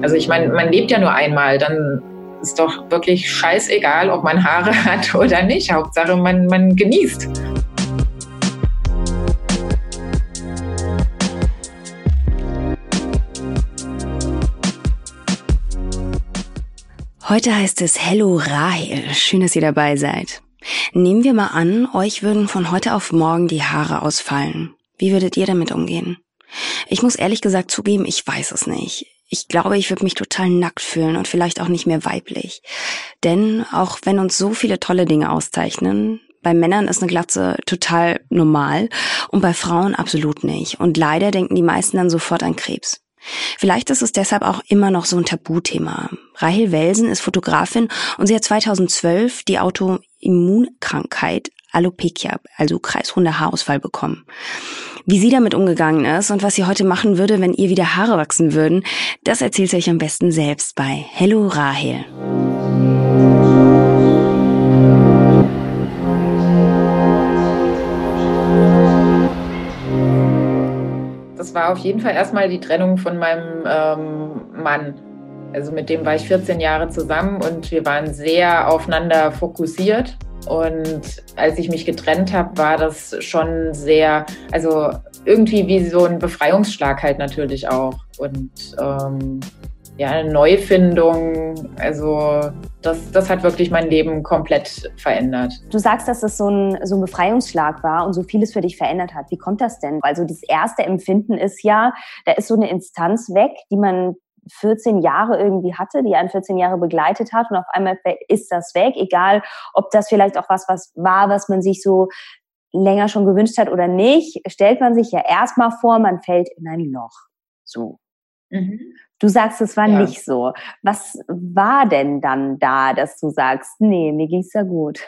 Also ich meine, man lebt ja nur einmal, dann ist doch wirklich scheißegal, ob man Haare hat oder nicht. Hauptsache, man genießt. Heute heißt es Hello Rahel. Schön, dass ihr dabei seid. Nehmen wir mal an, euch würden von heute auf morgen die Haare ausfallen. Wie würdet ihr damit umgehen? Ich muss ehrlich gesagt zugeben, ich weiß es nicht. Ich glaube, ich würde mich total nackt fühlen und vielleicht auch nicht mehr weiblich. Denn auch wenn uns so viele tolle Dinge auszeichnen, bei Männern ist eine Glatze total normal und bei Frauen absolut nicht. Und leider denken die meisten dann sofort an Krebs. Vielleicht ist es deshalb auch immer noch so ein Tabuthema. Rahel Welsen ist Fotografin und sie hat 2012 die Autoimmunkrankheit Alopecia, also kreisrunder Haarausfall, bekommen. Wie sie damit umgegangen ist und was sie heute machen würde, wenn ihr wieder Haare wachsen würden, das erzählt sie euch am besten selbst bei Hello Rahel. Das war auf jeden Fall erstmal die Trennung von meinem Mann. Also mit dem war ich 14 Jahre zusammen und wir waren sehr aufeinander fokussiert. Und als ich mich getrennt habe, war das schon sehr, also irgendwie wie so ein Befreiungsschlag halt natürlich auch. Und ja, eine Neufindung, also das hat wirklich mein Leben komplett verändert. Du sagst, dass es so ein Befreiungsschlag war und so vieles für dich verändert hat. Wie kommt das denn? Also das erste Empfinden ist ja, da ist so eine Instanz weg, die man 14 Jahre irgendwie hatte, die einen 14 Jahre begleitet hat und auf einmal ist das weg, egal ob das vielleicht auch was war, was man sich so länger schon gewünscht hat oder nicht, stellt man sich ja erstmal vor, man fällt in ein Loch. So. Mhm. Du sagst, es war nicht so. Was war denn dann da, dass du sagst, nee, mir ging's ja gut?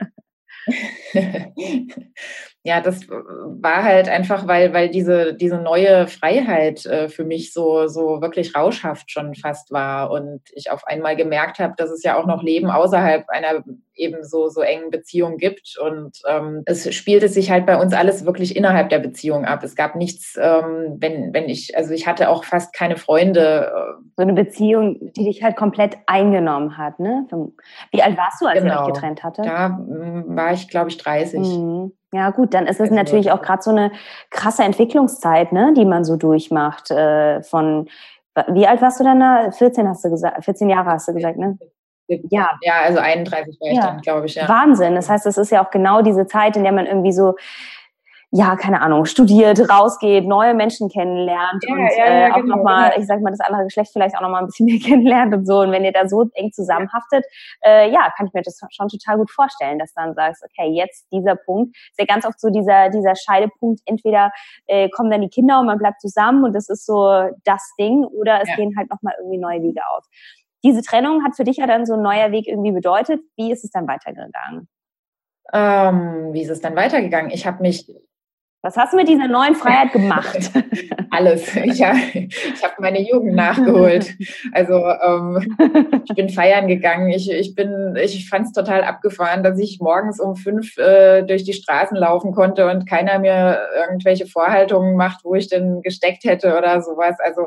Ja, das war halt einfach, weil diese neue Freiheit für mich so wirklich rauschhaft schon fast war und ich auf einmal gemerkt habe, dass es ja auch noch Leben außerhalb einer eben so engen Beziehung gibt und es spielte sich halt bei uns alles wirklich innerhalb der Beziehung ab. Es gab nichts, ich hatte auch fast keine Freunde. So eine Beziehung, die dich halt komplett eingenommen hat, ne? Wie alt warst du, als ihr euch getrennt hattet? Da war ich, glaube ich, 30. Mhm. Ja gut, dann ist es natürlich auch gerade so eine krasse Entwicklungszeit, ne, die man so durchmacht. Wie alt warst du dann da? 14 hast du gesagt, 14 Jahre hast du gesagt, ne? Ja, also 31 war ich dann, glaube ich. Ja. Wahnsinn, das heißt, es ist ja auch genau diese Zeit, in der man irgendwie so, ja, keine Ahnung, studiert, rausgeht, neue Menschen kennenlernt und auch nochmal, ich sag mal, das andere Geschlecht vielleicht auch nochmal ein bisschen mehr kennenlernt und so. Und wenn ihr da so eng zusammenhaftet, kann ich mir das schon total gut vorstellen, dass du dann sagst, okay, jetzt dieser Punkt, ist ja ganz oft so dieser Scheidepunkt, entweder kommen dann die Kinder und man bleibt zusammen und das ist so das Ding, oder es gehen halt nochmal irgendwie neue Wege auf. Diese Trennung hat für dich ja dann so ein neuer Weg irgendwie bedeutet. Wie ist es dann weitergegangen? Wie ist es dann weitergegangen? Was hast du mit dieser neuen Freiheit gemacht? Alles. Ich habe meine Jugend nachgeholt. Also ich bin feiern gegangen. Ich fand es total abgefahren, dass ich morgens um 5 durch die Straßen laufen konnte und keiner mir irgendwelche Vorhaltungen macht, wo ich denn gesteckt hätte oder sowas. Also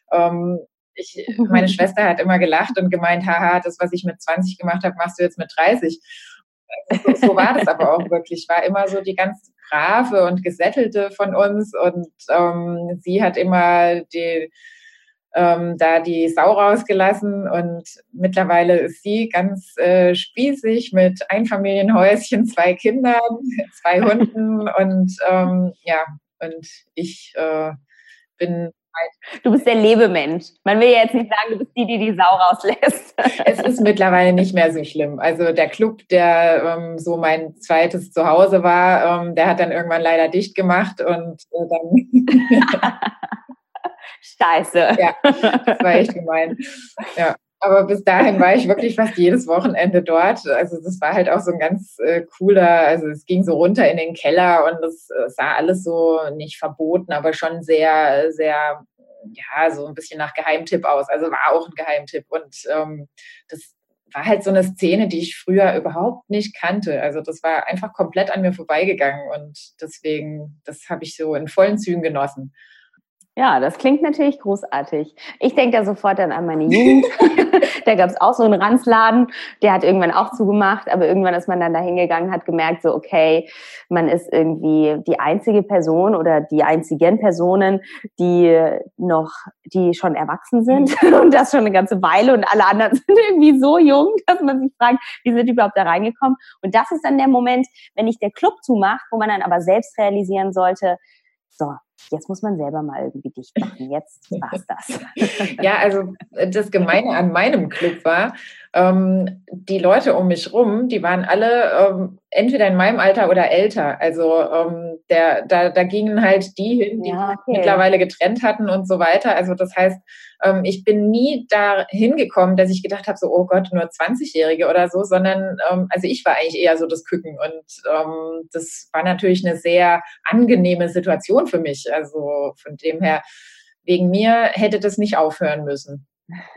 meine Schwester hat immer gelacht und gemeint, haha, das, was ich mit 20 gemacht habe, machst du jetzt mit 30. So war das aber auch wirklich. War immer so die ganz brave und gesättelte von uns und sie hat immer die Sau rausgelassen und mittlerweile ist sie ganz spießig mit Einfamilienhäuschen, 2 Kindern, 2 Hunden und und ich bin... Du bist der Lebemensch. Man will ja jetzt nicht sagen, du bist die Sau rauslässt. Es ist mittlerweile nicht mehr so schlimm. Also der Club, der so mein zweites Zuhause war, der hat dann irgendwann leider dicht gemacht und dann... Scheiße. Ja, das war echt gemein. Ja. Aber bis dahin war ich wirklich fast jedes Wochenende dort. Also das war halt auch so ein ganz also es ging so runter in den Keller und es sah alles so nicht verboten, aber schon sehr, sehr, so ein bisschen nach Geheimtipp aus. Also war auch ein Geheimtipp. Und das war halt so eine Szene, die ich früher überhaupt nicht kannte. Also das war einfach komplett an mir vorbeigegangen und deswegen, das habe ich so in vollen Zügen genossen. Ja, das klingt natürlich großartig. Ich denke da sofort dann an meine Jugend. Da gab es auch so einen Ranzladen, der hat irgendwann auch zugemacht, aber irgendwann ist man dann da hingegangen, hat gemerkt, so okay, man ist irgendwie die einzige Person oder die einzigen Personen, die schon erwachsen sind und das schon eine ganze Weile und alle anderen sind irgendwie so jung, dass man sich fragt, wie sind die überhaupt da reingekommen? Und das ist dann der Moment, wenn nicht der Club zumacht, wo man dann aber selbst realisieren sollte, so, jetzt muss man selber mal irgendwie dicht machen. Jetzt war's das. Ja, also das Gemeine an meinem Club war, die Leute um mich rum, die waren alle entweder in meinem Alter oder älter. Also da gingen halt die hin, die sich mittlerweile getrennt hatten und so weiter. Also das heißt, ich bin nie da hingekommen, dass ich gedacht habe, so, oh Gott, nur 20-Jährige oder so, sondern also ich war eigentlich eher so das Küken. Und das war natürlich eine sehr angenehme Situation für mich. Also von dem her, wegen mir hätte das nicht aufhören müssen.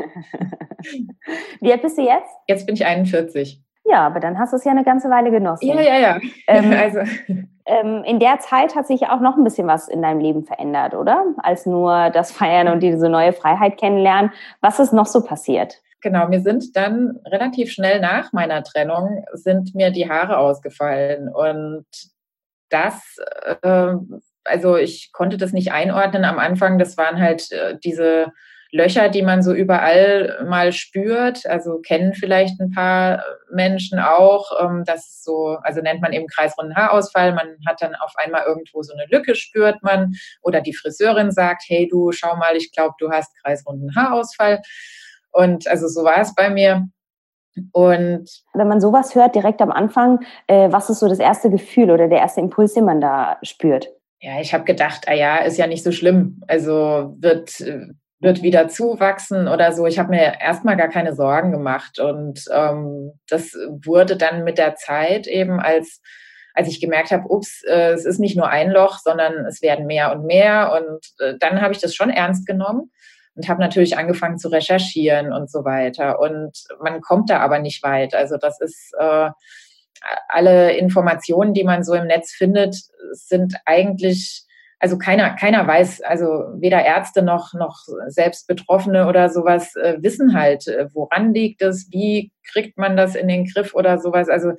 Wie alt bist du jetzt? Jetzt bin ich 41. Ja, aber dann hast du es ja eine ganze Weile genossen. Ja. Also. In der Zeit hat sich auch noch ein bisschen was in deinem Leben verändert, oder? Als nur das Feiern und diese neue Freiheit kennenlernen. Was ist noch so passiert? Genau, mir sind dann relativ schnell nach meiner Trennung sind mir die Haare ausgefallen. Und das, also ich konnte das nicht einordnen am Anfang. Das waren halt diese Löcher, die man so überall mal spürt, also kennen vielleicht ein paar Menschen auch, das ist so, also nennt man eben kreisrunden Haarausfall, man hat dann auf einmal irgendwo so eine Lücke, spürt man, oder die Friseurin sagt, hey du, schau mal, ich glaube, du hast kreisrunden Haarausfall, und also so war es bei mir. Und wenn man sowas hört direkt am Anfang, was ist so das erste Gefühl oder der erste Impuls, den man da spürt? Ja, ich habe gedacht, ist ja nicht so schlimm, also wird wieder zuwachsen oder so. Ich habe mir erstmal gar keine Sorgen gemacht. Und das wurde dann mit der Zeit eben, als ich gemerkt habe, es ist nicht nur ein Loch, sondern es werden mehr und mehr. Und dann habe ich das schon ernst genommen und habe natürlich angefangen zu recherchieren und so weiter. Und man kommt da aber nicht weit. Also das ist alle Informationen, die man so im Netz findet, sind eigentlich, also keiner weiß, also weder Ärzte noch selbst Betroffene oder sowas wissen halt, woran liegt es, wie kriegt man das in den Griff oder sowas. Also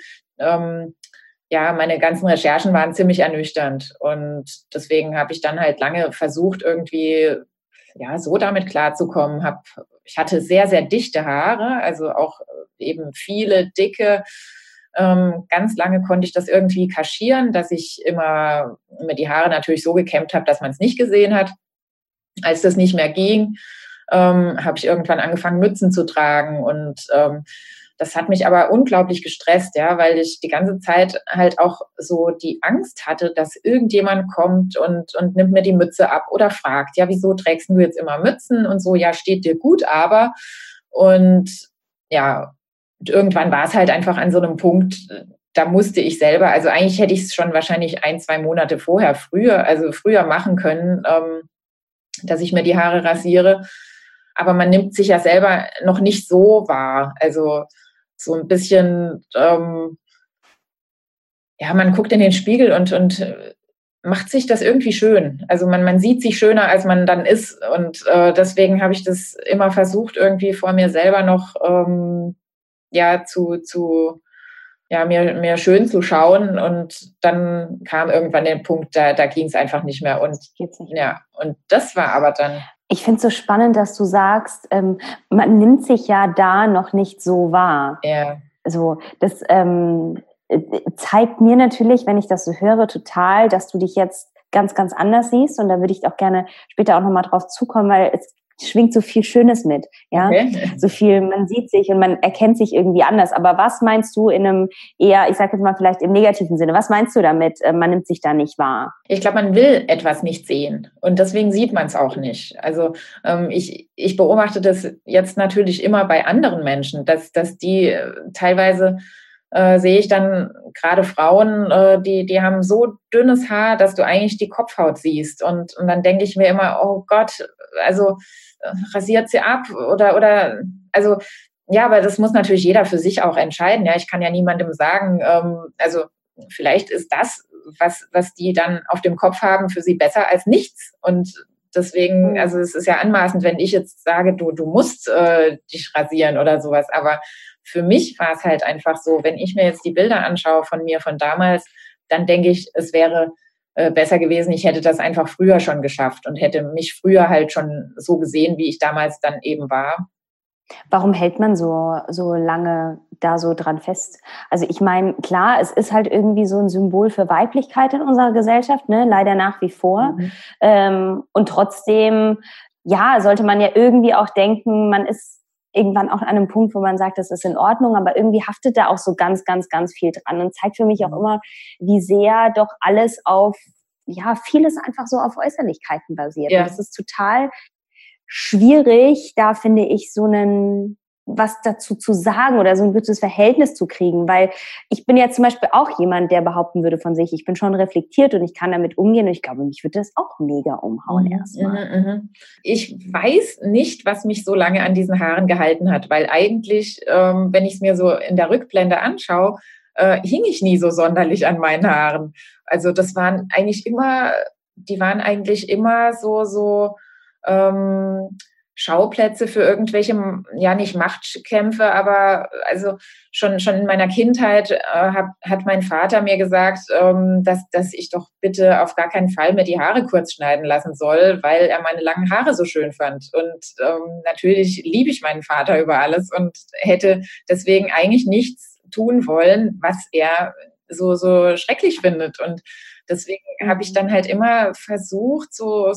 meine ganzen Recherchen waren ziemlich ernüchternd, und deswegen habe ich dann halt lange versucht, irgendwie so damit klarzukommen. Ich hatte sehr, sehr dichte Haare, also auch eben viele dicke. Ganz lange konnte ich das irgendwie kaschieren, dass ich immer mir die Haare natürlich so gekämmt habe, dass man es nicht gesehen hat. Als das nicht mehr ging, habe ich irgendwann angefangen, Mützen zu tragen, und das hat mich aber unglaublich gestresst, ja, weil ich die ganze Zeit halt auch so die Angst hatte, dass irgendjemand kommt und nimmt mir die Mütze ab oder fragt, ja, wieso trägst du jetzt immer Mützen und so, ja, steht dir gut, aber, und ja, und irgendwann war es halt einfach an so einem Punkt, da musste ich selber, also eigentlich hätte ich es schon wahrscheinlich 1-2 Monate früher machen können, dass ich mir die Haare rasiere. Aber man nimmt sich ja selber noch nicht so wahr. Also so ein bisschen, man guckt in den Spiegel und macht sich das irgendwie schön. Also man sieht sich schöner, als man dann ist. Und deswegen habe ich das immer versucht, irgendwie vor mir selber noch mir schön zu schauen, und dann kam irgendwann der Punkt, da ging es einfach nicht mehr, und und das war aber dann. Ich finde es so spannend, dass du sagst, man nimmt sich ja da noch nicht so wahr. Ja. Also das zeigt mir natürlich, wenn ich das so höre, total, dass du dich jetzt ganz, ganz anders siehst, und da würde ich auch gerne später auch nochmal drauf zukommen, weil es schwingt so viel Schönes mit, ja, okay. So viel, man sieht sich und man erkennt sich irgendwie anders, aber was meinst du in einem eher, ich sage jetzt mal vielleicht im negativen Sinne, was meinst du damit, man nimmt sich da nicht wahr? Ich glaube, man will etwas nicht sehen, und deswegen sieht man es auch nicht. Also ich beobachte das jetzt natürlich immer bei anderen Menschen, dass die teilweise sehe ich dann gerade Frauen, die haben so dünnes Haar, dass du eigentlich die Kopfhaut siehst, und dann denke ich mir immer, oh Gott, also rasiert sie ab oder also ja, aber das muss natürlich jeder für sich auch entscheiden. Ja, ich kann ja niemandem sagen, also vielleicht ist das, was die dann auf dem Kopf haben, für sie besser als nichts, und deswegen, also es ist ja anmaßend, wenn ich jetzt sage, du musst dich rasieren oder sowas. Aber für mich war es halt einfach so, wenn ich mir jetzt die Bilder anschaue von mir von damals, dann denke ich, es wäre besser gewesen, ich hätte das einfach früher schon geschafft und hätte mich früher halt schon so gesehen, wie ich damals dann eben war. Warum hält man so lange da so dran fest? Also ich meine, klar, es ist halt irgendwie so ein Symbol für Weiblichkeit in unserer Gesellschaft, ne? Leider nach wie vor. Und trotzdem, ja, sollte man ja irgendwie auch denken, man ist irgendwann auch an einem Punkt, wo man sagt, das ist in Ordnung, aber irgendwie haftet da auch so ganz, ganz, ganz viel dran und zeigt für mich auch immer, wie sehr doch alles vieles einfach so auf Äußerlichkeiten basiert. Ja. Und das ist total schwierig, da finde ich was dazu zu sagen oder so ein gutes Verhältnis zu kriegen, weil ich bin ja zum Beispiel auch jemand, der behaupten würde von sich, ich bin schon reflektiert und ich kann damit umgehen und ich glaube, mich würde das auch mega umhauen erstmal. Ich weiß nicht, was mich so lange an diesen Haaren gehalten hat, weil eigentlich, wenn ich es mir so in der Rückblende anschaue, hing ich nie so sonderlich an meinen Haaren. Also die waren eigentlich immer so Schauplätze für irgendwelche, ja nicht Machtkämpfe, aber also schon in meiner Kindheit hat mein Vater mir gesagt, dass ich doch bitte auf gar keinen Fall mir die Haare kurz schneiden lassen soll, weil er meine langen Haare so schön fand. Und natürlich liebe ich meinen Vater über alles und hätte deswegen eigentlich nichts tun wollen, was er so schrecklich findet. Und deswegen habe ich dann halt immer versucht,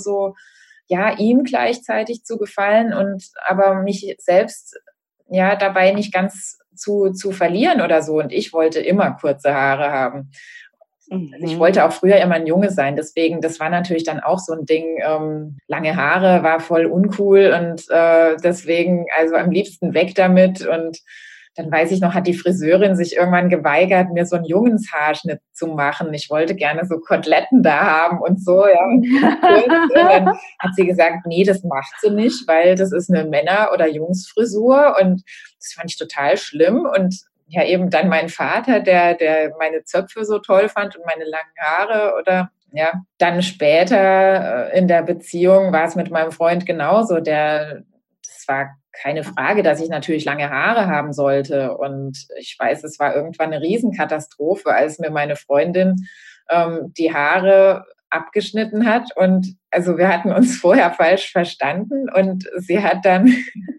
ihm gleichzeitig zu gefallen aber mich selbst dabei nicht ganz zu verlieren oder so. Und ich wollte immer kurze Haare haben. Also ich wollte auch früher immer ein Junge sein. Deswegen, das war natürlich dann auch so ein Ding. Lange Haare war voll uncool und deswegen, also am liebsten weg damit. Und dann weiß ich noch, hat die Friseurin sich irgendwann geweigert, mir so einen Jungenshaarschnitt zu machen. Ich wollte gerne so Koteletten da haben und so, ja. Und dann hat sie gesagt, nee, das macht sie nicht, weil das ist eine Männer- oder Jungsfrisur. Und das fand ich total schlimm. Und ja, eben dann mein Vater, der meine Zöpfe so toll fand und meine langen Haare dann später in der Beziehung war es mit meinem Freund genauso. Das war keine Frage, dass ich natürlich lange Haare haben sollte. Und ich weiß, es war irgendwann eine Riesenkatastrophe, als mir meine Freundin die Haare abgeschnitten hat. Und also wir hatten uns vorher falsch verstanden und sie hat dann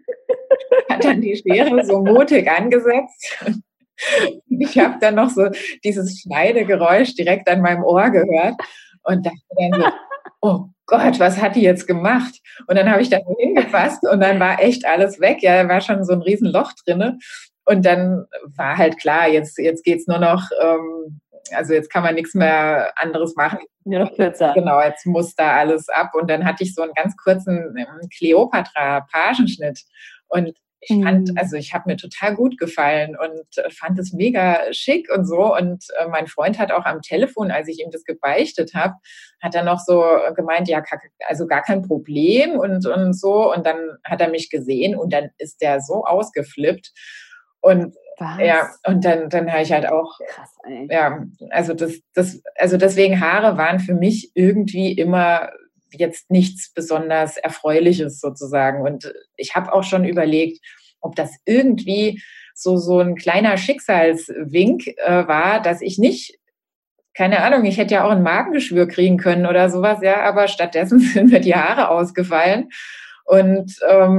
die Schere so mutig angesetzt. Ich habe dann noch so dieses Schneidegeräusch direkt an meinem Ohr gehört und dachte dann so, oh Gott, was hat die jetzt gemacht? Und dann habe ich da so hingefasst und dann war echt alles weg. Ja, da war schon so ein Riesenloch drinne. Und dann war halt klar, jetzt geht's nur noch, also jetzt kann man nichts mehr anderes machen. Nur noch kürzer. Genau, jetzt muss da alles ab. Und dann hatte ich so einen ganz kurzen Kleopatra-Pagenschnitt. Und ich habe mir total gut gefallen und fand es mega schick und so. Und mein Freund hat auch am Telefon, als ich ihm das gebeichtet habe, hat er noch so gemeint, ja, also gar kein Problem und so. Und dann hat er mich gesehen und dann ist der so ausgeflippt. Und ja, und dann habe ich halt auch, krass, ey. Ja, also deswegen Haare waren für mich irgendwie immer jetzt nichts besonders Erfreuliches sozusagen. Und ich habe auch schon überlegt, ob das irgendwie so ein kleiner Schicksalswink war, dass ich nicht, keine Ahnung, ich hätte ja auch ein Magengeschwür kriegen können oder sowas, ja, aber stattdessen sind mir die Haare ausgefallen. Und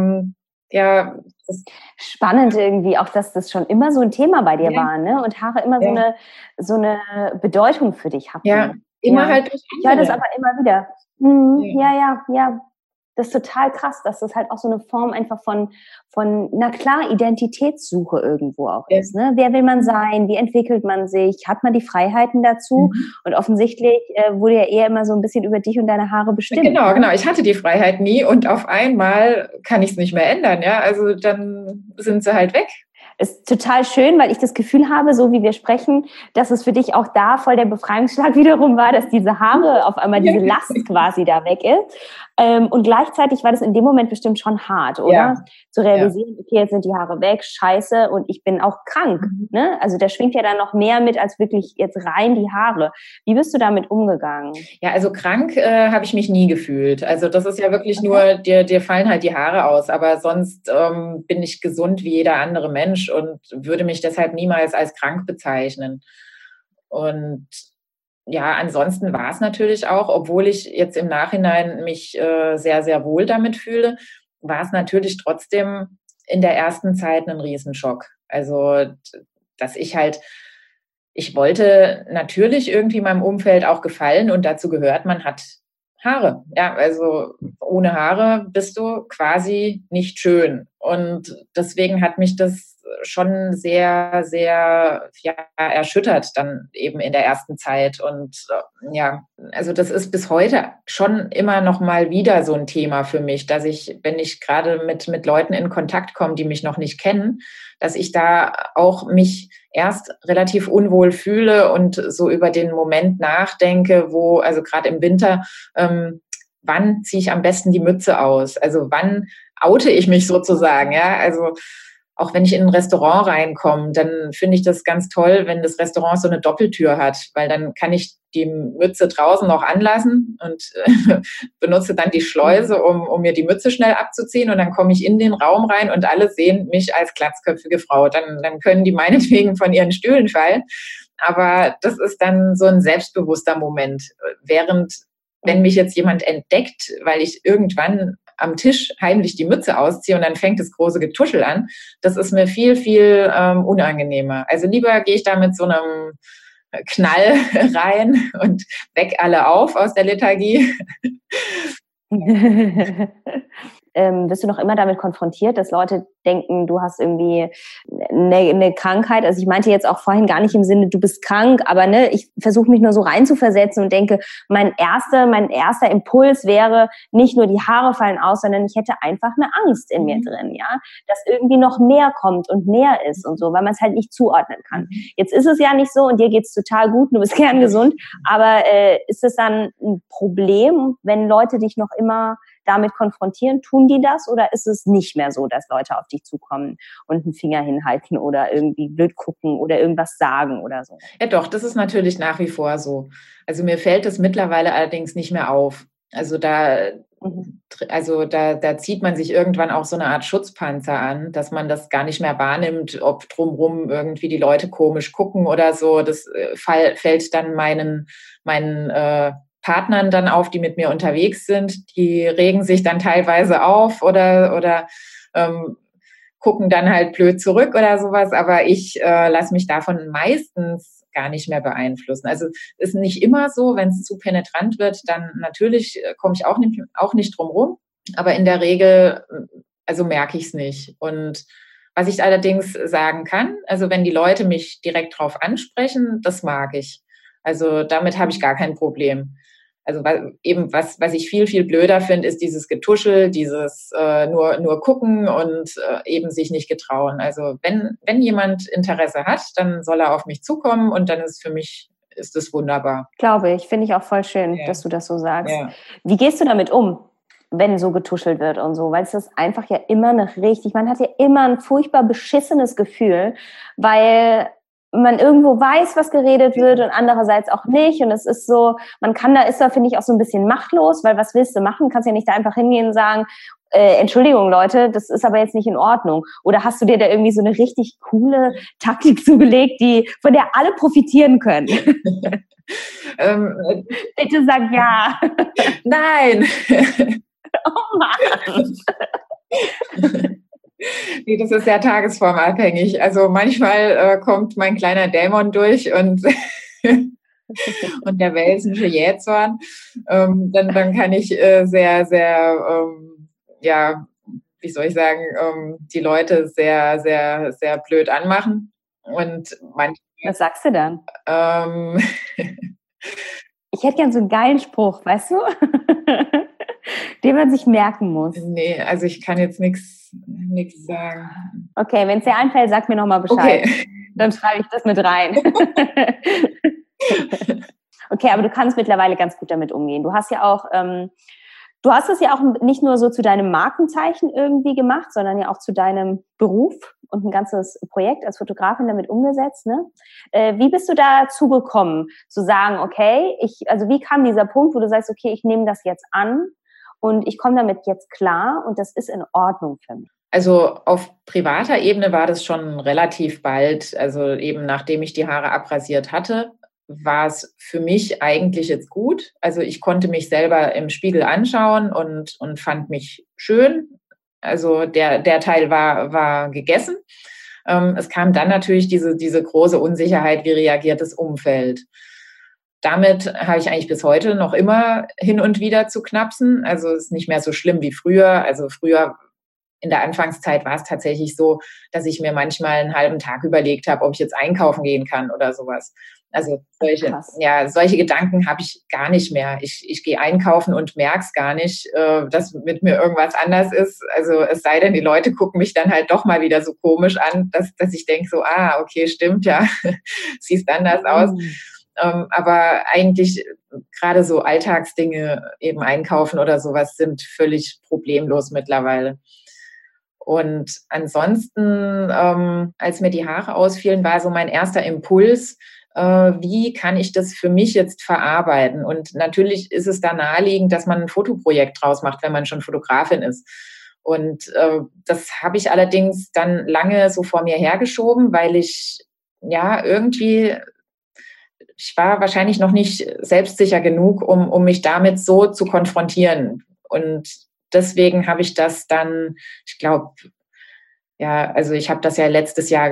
spannend irgendwie auch, dass das schon immer so ein Thema bei dir war, ne? Und Haare immer so eine Bedeutung für dich hatten. Ja, immer halt durch andere. Ich höre das aber immer wieder. Ja. Das ist total krass, dass das halt auch so eine Form einfach von na klar, Identitätssuche irgendwo auch ist. Ne? Wer will man sein? Wie entwickelt man sich? Hat man die Freiheiten dazu? Und offensichtlich wurde ja eher immer so ein bisschen über dich und deine Haare bestimmt. Genau. Ich hatte die Freiheit nie und auf einmal kann ich es nicht mehr ändern. Ja, also dann sind sie halt weg. Ist total schön, weil ich das Gefühl habe, so wie wir sprechen, dass es für dich auch da voll der Befreiungsschlag wiederum war, dass diese Haare auf einmal diese Last quasi da weg ist. Und gleichzeitig war das in dem Moment bestimmt schon hart, oder? Ja. Zu realisieren, okay, jetzt sind die Haare weg, scheiße, und ich bin auch krank. Ne? Also da schwingt ja dann noch mehr mit als wirklich jetzt rein die Haare. Wie bist du damit umgegangen? Ja, also krank habe ich mich nie gefühlt. Also das ist ja wirklich nur, dir fallen halt die Haare aus, aber sonst bin ich gesund wie jeder andere Mensch und würde mich deshalb niemals als krank bezeichnen. Und ja, ansonsten war es natürlich auch, obwohl ich jetzt im Nachhinein mich sehr, sehr wohl damit fühle, war es natürlich trotzdem in der ersten Zeit ein Riesenschock. Also, dass ich wollte natürlich irgendwie meinem Umfeld auch gefallen und dazu gehört, man hat Haare. Ja, also ohne Haare bist du quasi nicht schön. Und deswegen hat mich das schon sehr, sehr erschüttert dann eben in der ersten Zeit. Und also das ist bis heute schon immer noch mal wieder so ein Thema für mich, dass ich, wenn ich gerade mit Leuten in Kontakt komme, die mich noch nicht kennen, dass ich da auch mich erst relativ unwohl fühle und so über den Moment nachdenke, also gerade im Winter, wann ziehe ich am besten die Mütze aus? Also wann oute ich mich sozusagen? Ja, also auch wenn ich in ein Restaurant reinkomme, dann finde ich das ganz toll, wenn das Restaurant so eine Doppeltür hat, weil dann kann ich die Mütze draußen noch anlassen und benutze dann die Schleuse, um mir die Mütze schnell abzuziehen, und dann komme ich in den Raum rein und alle sehen mich als glatzköpfige Frau. Dann können die meinetwegen von ihren Stühlen fallen, aber das ist dann so ein selbstbewusster Moment, während wenn mich jetzt jemand entdeckt, weil ich irgendwann am Tisch heimlich die Mütze ausziehe und dann fängt das große Getuschel an, das ist mir viel, viel unangenehmer. Also lieber gehe ich da mit so einem Knall rein und weck alle auf aus der Lethargie. Wirst du noch immer damit konfrontiert, dass Leute denken, du hast irgendwie eine Krankheit? Also ich meinte jetzt auch vorhin gar nicht im Sinne, du bist krank, aber ne, ich versuche mich nur so reinzuversetzen und denke, mein erster Impuls wäre, nicht nur die Haare fallen aus, sondern ich hätte einfach eine Angst in mir drin, ja, dass irgendwie noch mehr kommt und mehr ist und so, weil man es halt nicht zuordnen kann. Jetzt ist es ja nicht so und dir geht's total gut, du bist kerngesund, aber ist es dann ein Problem, wenn Leute dich noch immer damit konfrontieren? Tun die das, oder ist es nicht mehr so, dass Leute auf dich zukommen und einen Finger hinhalten oder irgendwie blöd gucken oder irgendwas sagen oder so? Ja doch, das ist natürlich nach wie vor so. Also mir fällt es mittlerweile allerdings nicht mehr auf. Also da zieht man sich irgendwann auch so eine Art Schutzpanzer an, dass man das gar nicht mehr wahrnimmt, ob drumherum irgendwie die Leute komisch gucken oder so. Das fällt dann meinen Partnern dann auf, die mit mir unterwegs sind. Die regen sich dann teilweise auf oder gucken dann halt blöd zurück oder sowas. Aber ich lasse mich davon meistens gar nicht mehr beeinflussen. Also ist nicht immer so, wenn es zu penetrant wird, dann natürlich komme ich auch nicht drum rum. Aber in der Regel, also merke ich es nicht. Und was ich allerdings sagen kann, also wenn die Leute mich direkt drauf ansprechen, das mag ich. Also damit habe ich gar kein Problem. Also eben was ich viel, viel blöder finde, ist dieses Getuschel, dieses nur gucken und eben sich nicht getrauen. Also wenn jemand Interesse hat, dann soll er auf mich zukommen und dann ist es wunderbar. Glaube ich, finde ich auch voll schön, dass du das so sagst. Ja. Wie gehst du damit um, wenn so getuschelt wird und so? Weil es ist einfach ja immer man hat ja immer ein furchtbar beschissenes Gefühl, weil man irgendwo weiß, was geredet wird und andererseits auch nicht. Und es ist so, ist da, finde ich, auch so ein bisschen machtlos, weil was willst du machen? Kannst ja nicht da einfach hingehen und sagen, Entschuldigung, Leute, das ist aber jetzt nicht in Ordnung. Oder hast du dir da irgendwie so eine richtig coole Taktik zugelegt, von der alle profitieren können? Bitte sag ja. Nein. Oh Mann. Nee, das ist sehr tagesformabhängig. Also manchmal kommt mein kleiner Dämon durch und der welsensche Jähzorn. Dann kann ich sehr, sehr, wie soll ich sagen, die Leute sehr, sehr, sehr blöd anmachen. Und was sagst du dann? Ich hätte gern so einen geilen Spruch, weißt du? Den man sich merken muss. Nee, also ich kann jetzt nichts sagen. Okay, wenn es dir einfällt, sag mir nochmal Bescheid. Okay. Dann schreibe ich das mit rein. Okay, aber du kannst mittlerweile ganz gut damit umgehen. Du hast ja auch Du hast es ja auch nicht nur so zu deinem Markenzeichen irgendwie gemacht, sondern ja auch zu deinem Beruf und ein ganzes Projekt als Fotografin damit umgesetzt, ne? Wie bist du dazu gekommen, zu sagen, okay, also wie kam dieser Punkt, wo du sagst, okay, ich nehme das jetzt an und ich komme damit jetzt klar und das ist in Ordnung für mich? Also auf privater Ebene war das schon relativ bald, also eben nachdem ich die Haare abrasiert hatte, war es für mich eigentlich jetzt gut. Also ich konnte mich selber im Spiegel anschauen und fand mich schön. Also der Teil war gegessen. Es kam dann natürlich diese große Unsicherheit, wie reagiert das Umfeld. Damit habe ich eigentlich bis heute noch immer hin und wieder zu knapsen. Also es ist nicht mehr so schlimm wie früher. Also früher in der Anfangszeit war es tatsächlich so, dass ich mir manchmal einen halben Tag überlegt habe, ob ich jetzt einkaufen gehen kann oder sowas. Also solche Gedanken habe ich gar nicht mehr. Ich gehe einkaufen und merke es gar nicht, dass mit mir irgendwas anders ist. Also es sei denn, die Leute gucken mich dann halt doch mal wieder so komisch an, dass ich denke so, okay, stimmt, ja, siehst anders aus. Aber eigentlich gerade so Alltagsdinge, eben einkaufen oder sowas, sind völlig problemlos mittlerweile. Und ansonsten, als mir die Haare ausfielen, war so mein erster Impuls, wie kann ich das für mich jetzt verarbeiten? Und natürlich ist es da naheliegend, dass man ein Fotoprojekt draus macht, wenn man schon Fotografin ist. Und das habe ich allerdings dann lange so vor mir hergeschoben, weil ich war wahrscheinlich noch nicht selbstsicher genug, um mich damit so zu konfrontieren. Und deswegen habe ich das dann, ich glaube, also ich habe das ja letztes Jahr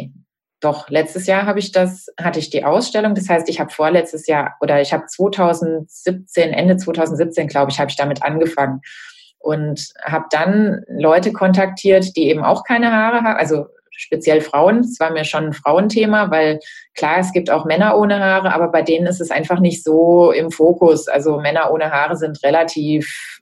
hatte ich die Ausstellung. Das heißt, ich habe ich habe 2017, Ende 2017, glaube ich, habe ich damit angefangen und habe dann Leute kontaktiert, die eben auch keine Haare haben, also speziell Frauen. Es war mir schon ein Frauenthema, weil klar, es gibt auch Männer ohne Haare, aber bei denen ist es einfach nicht so im Fokus. Also Männer ohne Haare sind relativ,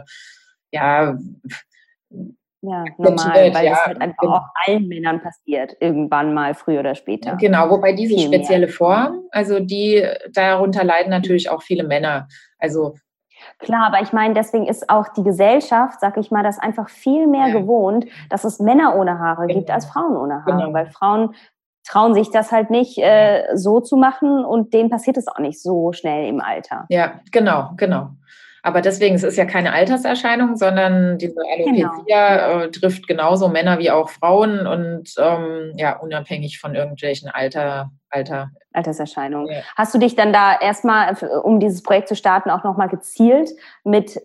normal, weil das halt einfach auch allen Männern passiert, irgendwann mal, früher oder später. Genau, wobei diese spezielle Form, also darunter leiden natürlich auch viele Männer. Also klar, aber ich meine, deswegen ist auch die Gesellschaft, sag ich mal, das einfach viel mehr gewohnt, dass es Männer ohne Haare gibt als Frauen ohne Haare, weil Frauen trauen sich das halt nicht so zu machen und denen passiert es auch nicht so schnell im Alter. Ja, genau. Aber deswegen, es ist ja keine Alterserscheinung, sondern diese Alopecia trifft genauso Männer wie auch Frauen und unabhängig von irgendwelchen Alterserscheinungen. Ja. Hast du dich dann da erstmal, um dieses Projekt zu starten, auch nochmal gezielt mit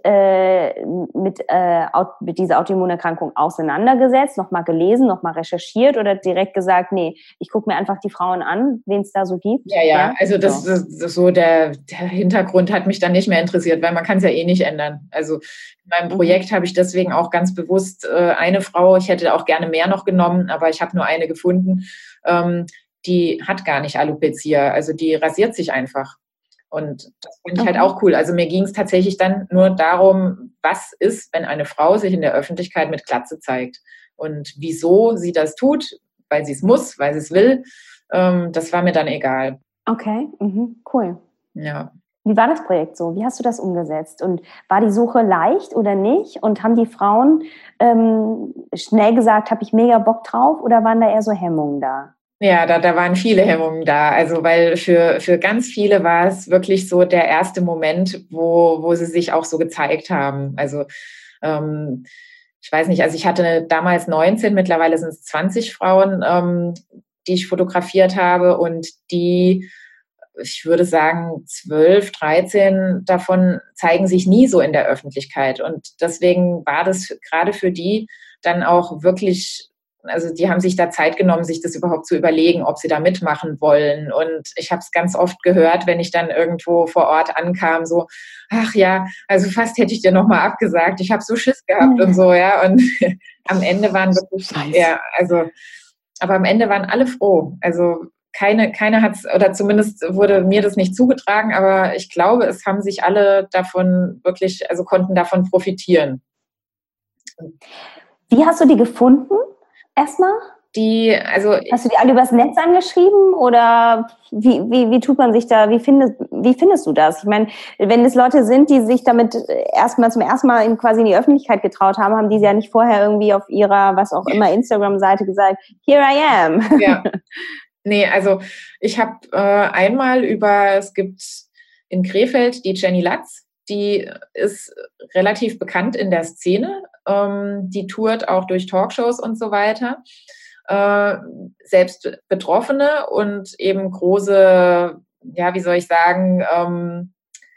dieser Autoimmunerkrankung auseinandergesetzt, nochmal gelesen, nochmal recherchiert oder direkt gesagt, nee, ich gucke mir einfach die Frauen an, wen es da so gibt? Ja, also das ist so der Hintergrund hat mich dann nicht mehr interessiert, weil man kann es ja eh nicht ändern. Also in meinem Projekt habe ich deswegen auch ganz bewusst eine Frau, ich hätte auch gerne mehr noch genommen, aber ich habe nur eine gefunden, die hat gar nicht Alopecia, also die rasiert sich einfach. Und das finde ich halt auch cool. Also mir ging es tatsächlich dann nur darum, was ist, wenn eine Frau sich in der Öffentlichkeit mit Glatze zeigt und wieso sie das tut, weil sie es muss, weil sie es will, das war mir dann egal. Okay, cool. Ja. Wie war das Projekt so? Wie hast du das umgesetzt? Und war die Suche leicht oder nicht? Und haben die Frauen schnell gesagt, habe ich mega Bock drauf oder waren da eher so Hemmungen da? Ja, da waren viele Hemmungen da. Also weil für ganz viele war es wirklich so der erste Moment, wo sie sich auch so gezeigt haben. Also ich weiß nicht, also ich hatte damals 19, mittlerweile sind es 20 Frauen, die ich fotografiert habe und ich würde sagen, 12, 13 davon zeigen sich nie so in der Öffentlichkeit. Und deswegen war das gerade für die dann auch wirklich, also die haben sich da Zeit genommen, sich das überhaupt zu überlegen, ob sie da mitmachen wollen. Und ich habe es ganz oft gehört, wenn ich dann irgendwo vor Ort ankam, so, ach ja, also fast hätte ich dir nochmal abgesagt, ich habe so Schiss gehabt und so, ja. Und am Ende waren wirklich, aber am Ende waren alle froh. Also keine hat's, oder zumindest wurde mir das nicht zugetragen, aber ich glaube, es haben sich alle davon wirklich, also konnten davon profitieren. Wie hast du die gefunden? Erstmal? Hast du die alle übers Netz angeschrieben oder wie tut man sich da, wie findest du das? Ich meine, wenn es Leute sind, die sich damit erstmal zum ersten Mal quasi in die Öffentlichkeit getraut haben, haben die ja nicht vorher irgendwie auf ihrer, was auch immer, Instagram-Seite gesagt, here I am. Ja. Nee, also ich habe einmal es gibt in Krefeld die Jenny Latz, die ist relativ bekannt in der Szene, die tourt auch durch Talkshows und so weiter. Selbst Betroffene und eben große, ja, wie soll ich sagen,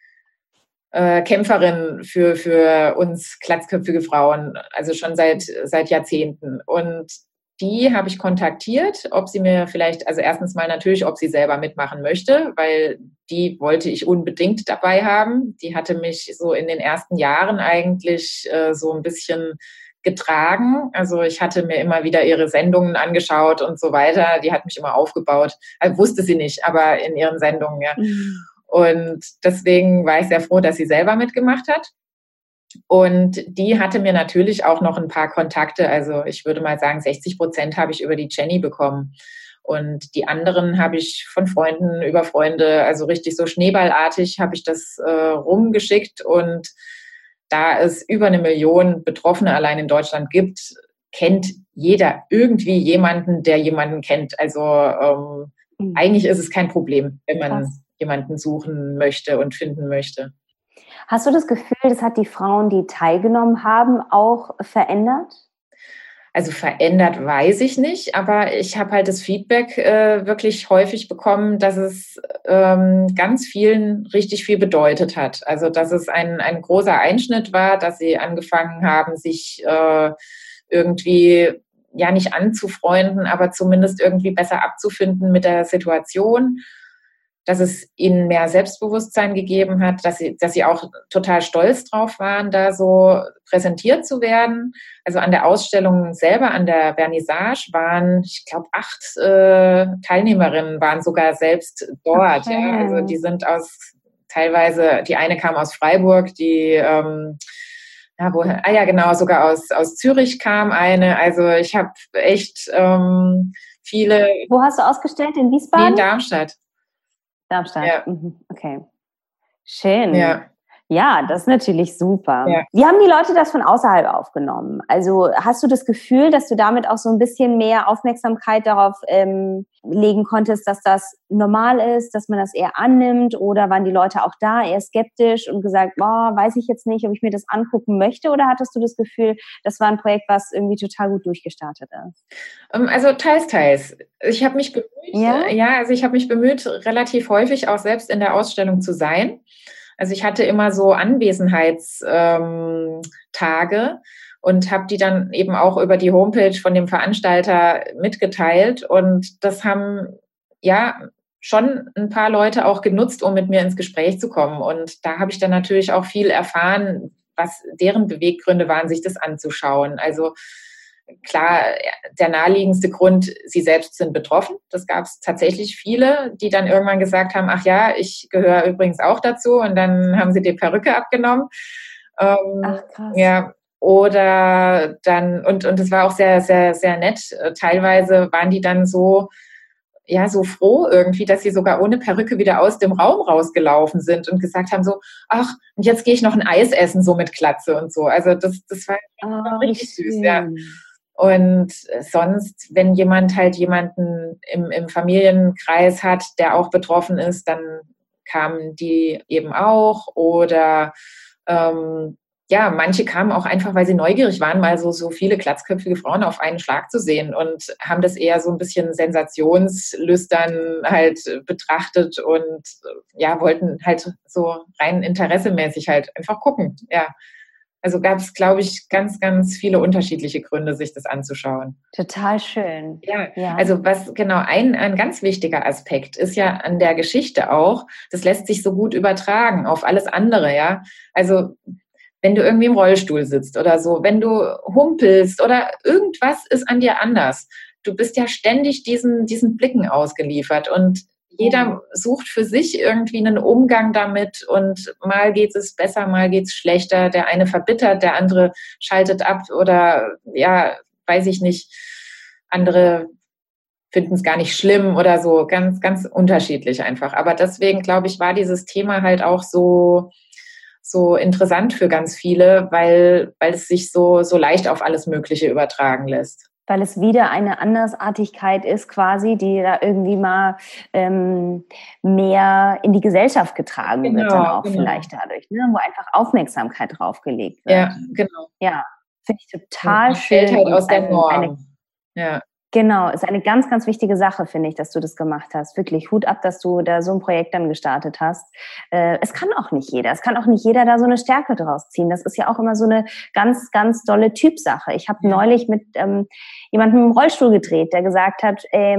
Kämpferin für uns glatzköpfige Frauen, also schon seit Jahrzehnten. Und die habe ich kontaktiert, ob sie mir vielleicht, also erstens mal natürlich, ob sie selber mitmachen möchte, weil die wollte ich unbedingt dabei haben. Die hatte mich so in den ersten Jahren eigentlich so ein bisschen getragen. Also ich hatte mir immer wieder ihre Sendungen angeschaut und so weiter. Die hat mich immer aufgebaut. Also wusste sie nicht, aber in ihren Sendungen, ja. Mhm. Und deswegen war ich sehr froh, dass sie selber mitgemacht hat. Und die hatte mir natürlich auch noch ein paar Kontakte. Also ich würde mal sagen, 60% habe ich über die Jenny bekommen. Und die anderen habe ich von Freunden über Freunde, also richtig so schneeballartig habe ich das rumgeschickt. Und da es über 1 Million Betroffene allein in Deutschland gibt, kennt jeder irgendwie jemanden, der jemanden kennt. Also eigentlich ist es kein Problem, wenn man jemanden suchen möchte und finden möchte. Hast du das Gefühl, das hat die Frauen, die teilgenommen haben, auch verändert? Also verändert weiß ich nicht, aber ich habe halt das Feedback wirklich häufig bekommen, dass es ganz vielen richtig viel bedeutet hat. Also dass es ein großer Einschnitt war, dass sie angefangen haben, sich irgendwie ja nicht anzufreunden, aber zumindest irgendwie besser abzufinden mit der Situation. Dass es ihnen mehr Selbstbewusstsein gegeben hat, dass sie auch total stolz drauf waren, da so präsentiert zu werden. Also an der Ausstellung selber, an der Vernissage waren, ich glaube, 8 Teilnehmerinnen waren sogar selbst dort. Okay. Ja, also die sind teilweise, die eine kam aus Freiburg, die sogar aus Zürich kam eine. Also ich habe echt viele. Wo hast du ausgestellt? In Wiesbaden? In Darmstadt. Darmstadt, ja. Okay. Schön. Ja, das ist natürlich super. Ja. Wie haben die Leute das von außerhalb aufgenommen? Also hast du das Gefühl, dass du damit auch so ein bisschen mehr Aufmerksamkeit darauf legen konntest, dass das normal ist, dass man das eher annimmt? Oder waren die Leute auch da eher skeptisch und gesagt, weiß ich jetzt nicht, ob ich mir das angucken möchte? Oder hattest du das Gefühl, das war ein Projekt, was irgendwie total gut durchgestartet ist? Also teils. Ich habe mich bemüht, relativ häufig auch selbst in der Ausstellung zu sein. Also ich hatte immer so Anwesenheitstage und habe die dann eben auch über die Homepage von dem Veranstalter mitgeteilt. Und das haben ja schon ein paar Leute auch genutzt, um mit mir ins Gespräch zu kommen. Und da habe ich dann natürlich auch viel erfahren, was deren Beweggründe waren, sich das anzuschauen. Also klar, der naheliegendste Grund, sie selbst sind betroffen. Das gab es tatsächlich viele, die dann irgendwann gesagt haben, ach ja, ich gehöre übrigens auch dazu. Und dann haben sie die Perücke abgenommen. Ach, krass. Ja, oder dann, und es war auch sehr, sehr, sehr nett. Teilweise waren die dann so froh irgendwie, dass sie sogar ohne Perücke wieder aus dem Raum rausgelaufen sind und gesagt haben so, ach, und jetzt gehe ich noch ein Eis essen, so mit Glatze und so. Also das war richtig süß, ja. Und sonst, wenn jemand halt jemanden im Familienkreis hat, der auch betroffen ist, dann kamen die eben auch. Oder manche kamen auch einfach, weil sie neugierig waren, mal so viele glatzköpfige Frauen auf einen Schlag zu sehen und haben das eher so ein bisschen sensationslüstern halt betrachtet und wollten halt so rein interessemäßig halt einfach gucken, ja. Also gab es, glaube ich, ganz, ganz viele unterschiedliche Gründe, sich das anzuschauen. Total schön. Ja. Also was genau ein ganz wichtiger Aspekt ist ja an der Geschichte auch, das lässt sich so gut übertragen auf alles andere, ja. Also wenn du irgendwie im Rollstuhl sitzt oder so, wenn du humpelst oder irgendwas ist an dir anders. Du bist ja ständig diesen Blicken ausgeliefert und jeder sucht für sich irgendwie einen Umgang damit und mal geht es besser, mal geht es schlechter. Der eine verbittert, der andere schaltet ab oder weiß ich nicht. andere finden es gar nicht schlimm oder so, ganz, ganz unterschiedlich einfach. Aber deswegen, glaube ich, war dieses Thema halt auch so interessant für ganz viele, weil es sich so leicht auf alles Mögliche übertragen lässt. Weil es wieder eine Andersartigkeit ist quasi, die da irgendwie mal mehr in die Gesellschaft getragen wird dann auch vielleicht dadurch, ne? Wo einfach Aufmerksamkeit drauf gelegt wird. Ja, genau. Ja, finde ich total schön. Fällt halt aus der Norm. Ja. Genau, ist eine ganz, ganz wichtige Sache, finde ich, dass du das gemacht hast. Wirklich Hut ab, dass du da so ein Projekt dann gestartet hast. Es kann auch nicht jeder. Es kann auch nicht jeder da so eine Stärke draus ziehen. Das ist ja auch immer so eine ganz, ganz dolle Typsache. Ich habe neulich mit jemandem im Rollstuhl gedreht, der gesagt hat, der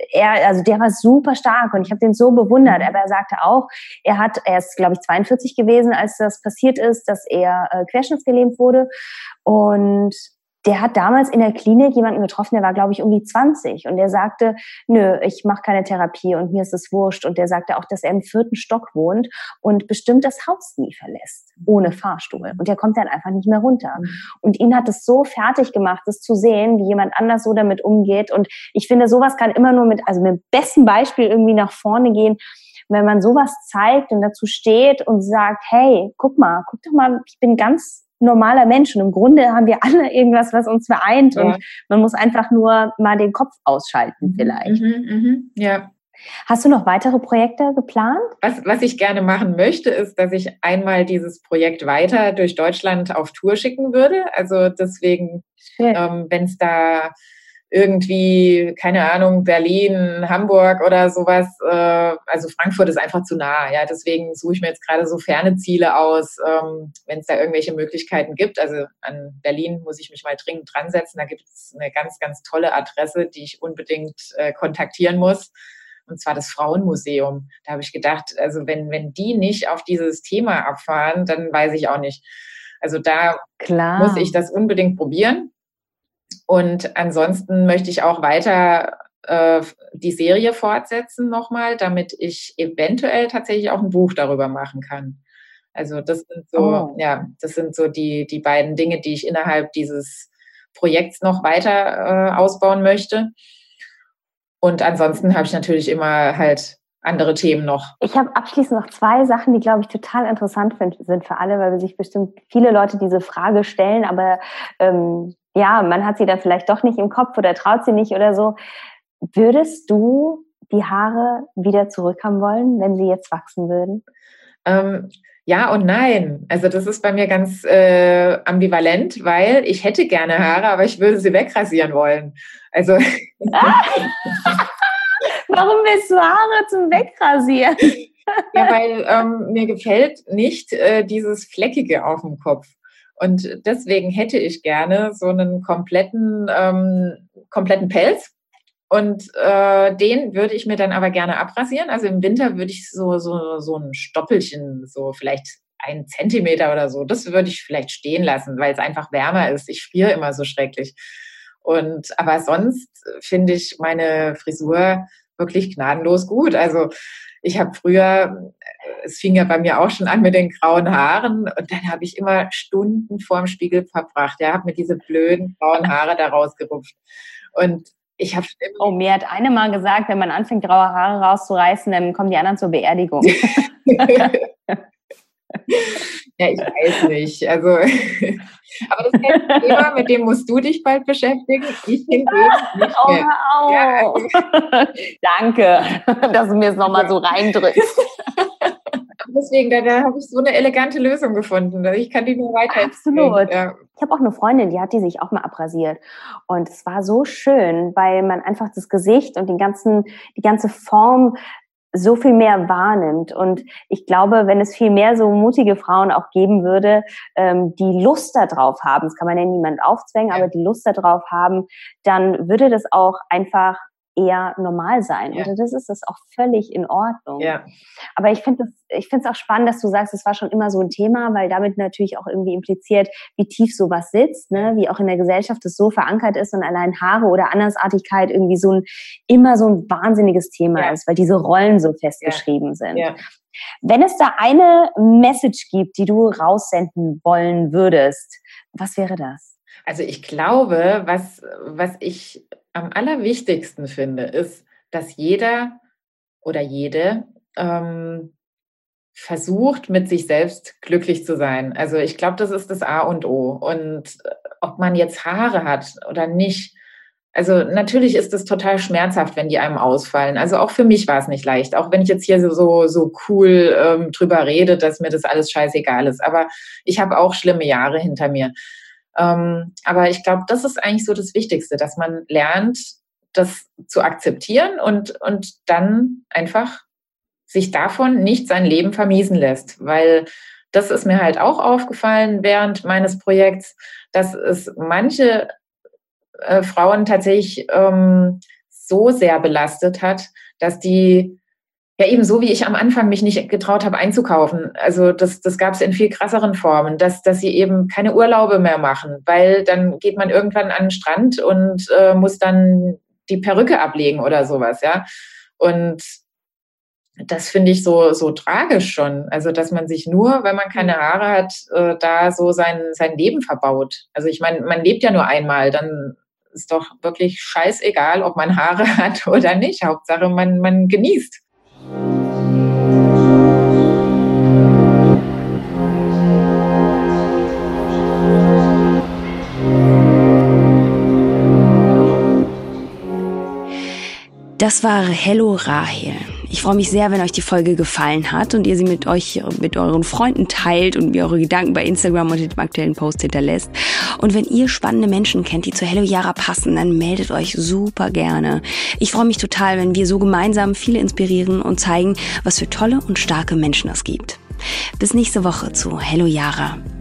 war super stark und ich habe den so bewundert. Aber er sagte auch, er ist, glaube ich, 42 gewesen, als das passiert ist, dass er querschnittsgelähmt wurde. Und der hat damals in der Klinik jemanden getroffen, der war, glaube ich, um die 20. Und der sagte, nö, ich mache keine Therapie und mir ist es wurscht. Und der sagte auch, dass er im 4. Stock wohnt und bestimmt das Haus nie verlässt, ohne Fahrstuhl. Und der kommt dann einfach nicht mehr runter. Und ihn hat es so fertig gemacht, das zu sehen, wie jemand anders so damit umgeht. Und ich finde, sowas kann immer nur mit dem besten Beispiel irgendwie nach vorne gehen, wenn man sowas zeigt und dazu steht und sagt, hey, guck doch mal, ich bin ganz normaler Mensch und im Grunde haben wir alle irgendwas, was uns vereint und man muss einfach nur mal den Kopf ausschalten vielleicht. Ja. Hast du noch weitere Projekte geplant? Was ich gerne machen möchte, ist, dass ich einmal dieses Projekt weiter durch Deutschland auf Tour schicken würde. Also deswegen, wenn es da irgendwie, keine Ahnung, Berlin, Hamburg oder sowas, also Frankfurt ist einfach zu nah, ja, deswegen suche ich mir jetzt gerade so ferne Ziele aus, wenn es da irgendwelche Möglichkeiten gibt. Also an Berlin muss ich mich mal dringend dran setzen, da gibt es eine ganz, ganz tolle Adresse, die ich unbedingt kontaktieren muss, und zwar das Frauenmuseum. Da habe ich gedacht, also wenn die nicht auf dieses Thema abfahren, dann weiß ich auch nicht. Also da muss ich das unbedingt probieren. Und ansonsten möchte ich auch weiter die Serie fortsetzen nochmal, damit ich eventuell tatsächlich auch ein Buch darüber machen kann. Also das sind so die beiden Dinge, die ich innerhalb dieses Projekts noch weiter ausbauen möchte. Und ansonsten habe ich natürlich immer halt andere Themen noch. Ich habe abschließend noch 2 Sachen, die, glaube ich, total interessant sind für alle, weil sich bestimmt viele Leute diese Frage stellen, aber man hat sie da vielleicht doch nicht im Kopf oder traut sie nicht oder so. Würdest du die Haare wieder zurückhaben wollen, wenn sie jetzt wachsen würden? Ja und nein. Also das ist bei mir ganz ambivalent, weil ich hätte gerne Haare, aber ich würde sie wegrasieren wollen. Also Warum willst du Haare zum Wegrasieren? Ja, weil mir gefällt nicht dieses Fleckige auf dem Kopf. Und deswegen hätte ich gerne so einen kompletten Pelz. Und den würde ich mir dann aber gerne abrasieren. Also im Winter würde ich so ein Stoppelchen, so vielleicht 1 Zentimeter oder so, das würde ich vielleicht stehen lassen, weil es einfach wärmer ist. Ich friere immer so schrecklich. Aber sonst finde ich meine Frisur wirklich gnadenlos gut. Also ich habe früher, es fing ja bei mir auch schon an mit den grauen Haaren, und dann habe ich immer Stunden vorm Spiegel verbracht. Ja, habe mir diese blöden grauen Haare da rausgerupft. Und ich habe mir hat eine mal gesagt, wenn man anfängt, graue Haare rauszureißen, dann kommen die anderen zur Beerdigung. Ja, ich weiß nicht. Also, aber das ist ein Thema, mit dem musst du dich bald beschäftigen. Ich hingegen nicht mehr. Ja, danke, dass du mir es nochmal so reindrückst. Deswegen, da habe ich so eine elegante Lösung gefunden. Ich kann die nur weiterempfehlen. Absolut. Ja. Ich habe auch eine Freundin, die hat die sich auch mal abrasiert. Und es war so schön, weil man einfach das Gesicht und die ganze Form so viel mehr wahrnimmt. Und ich glaube, wenn es viel mehr so mutige Frauen auch geben würde, die Lust darauf haben, das kann man ja niemand aufzwängen, aber die Lust darauf haben, dann würde das auch einfach eher normal sein. Ja. Und das ist das auch völlig in Ordnung. Ja. Aber ich finde es auch spannend, dass du sagst, es war schon immer so ein Thema, weil damit natürlich auch irgendwie impliziert, wie tief sowas sitzt, ne? Wie auch in der Gesellschaft es so verankert ist und allein Haare oder Andersartigkeit irgendwie immer so ein wahnsinniges Thema ist, weil diese Rollen so festgeschrieben sind. Ja. Wenn es da eine Message gibt, die du raussenden wollen würdest, was wäre das? Also ich glaube, was ich am allerwichtigsten finde, ist, dass jeder oder jede versucht, mit sich selbst glücklich zu sein. Also ich glaube, das ist das A und O. Und ob man jetzt Haare hat oder nicht, also natürlich ist es total schmerzhaft, wenn die einem ausfallen. Also auch für mich war es nicht leicht, auch wenn ich jetzt hier so cool drüber rede, dass mir das alles scheißegal ist. Aber ich habe auch schlimme Jahre hinter mir. Aber ich glaube, das ist eigentlich so das Wichtigste, dass man lernt, das zu akzeptieren und dann einfach sich davon nicht sein Leben vermiesen lässt. Weil das ist mir halt auch aufgefallen während meines Projekts, dass es manche Frauen tatsächlich so sehr belastet hat, dass die ja eben so wie ich am Anfang mich nicht getraut habe einzukaufen. Also das gab es in viel krasseren Formen, dass sie eben keine Urlaube mehr machen, weil dann geht man irgendwann an den Strand und muss dann die Perücke ablegen oder sowas, ja. Und das finde ich so tragisch schon. Also dass man sich nur, weil man keine Haare hat, da so sein Leben verbaut. Also ich meine, man lebt ja nur einmal, dann ist doch wirklich scheißegal, ob man Haare hat oder nicht. Hauptsache, man genießt. Das war Hello Rahel. Ich freue mich sehr, wenn euch die Folge gefallen hat und ihr sie mit euren Freunden teilt und mir eure Gedanken bei Instagram unter dem aktuellen Post hinterlässt. Und wenn ihr spannende Menschen kennt, die zu Hello Yara passen, dann meldet euch super gerne. Ich freue mich total, wenn wir so gemeinsam viele inspirieren und zeigen, was für tolle und starke Menschen es gibt. Bis nächste Woche zu Hello Yara.